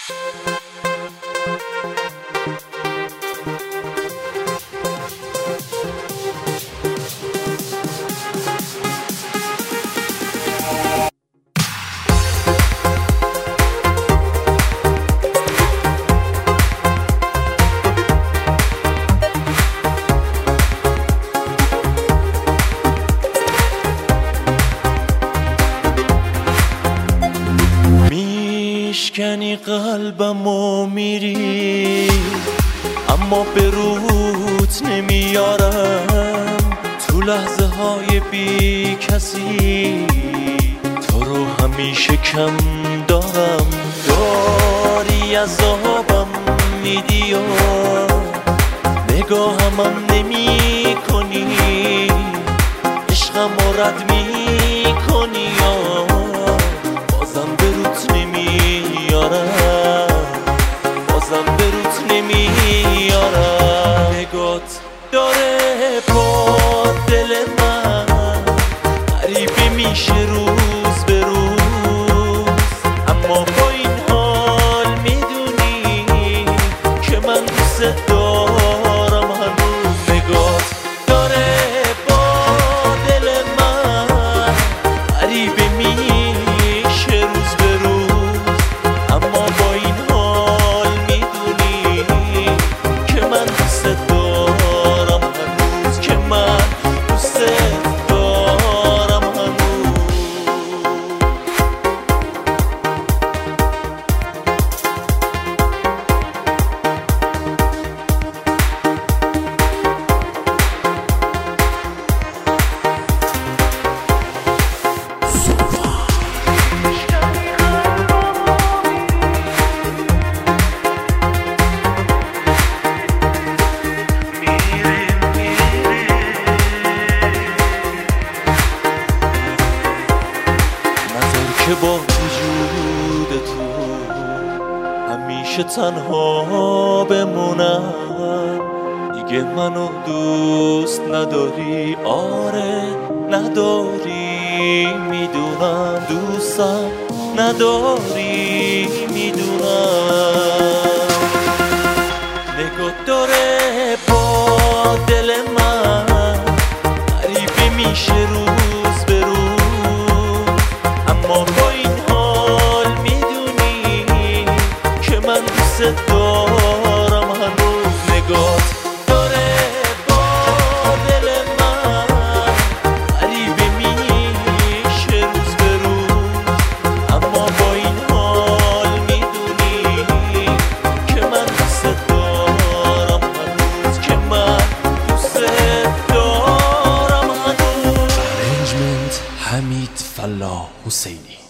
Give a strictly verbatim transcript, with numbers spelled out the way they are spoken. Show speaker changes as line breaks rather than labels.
میشکنی قلبم و میری، اما به روت نمیارم. تو لحظه های بی کسی تو رو همیشه کم دارم. داری عذابم میدی و نگاهمم نمی کنی، عشقم رو رد می کنی، بازم به روت نمیارم، بازم به روت نمیارم. نگات داره با دل من غریبه میشه روز به روز، اما با این حال میدونی که من دوست دارم هنوز. نگات داره با دل من غریبه میشه روز به روز، اما با این حال میدونی که من دوست دارم هنوز، که من دوست دارم هنوز. که با وجود تو همیشه تنها بمونم. دیگه منو دوست نداری، آره نداری، میدونم دوستم نداری، میدونم. نگات داره با دل من غریبه میشه روز به روز، اما با این حال میدونی که من دوست دارم هنوز. نگات داره با دل من غریبه میشه روز به روز، اما با این حال میدونی که من دوست دارم هنوز، که من دوست دارم هنوز.
Arrangement حمید فلاح حسینی.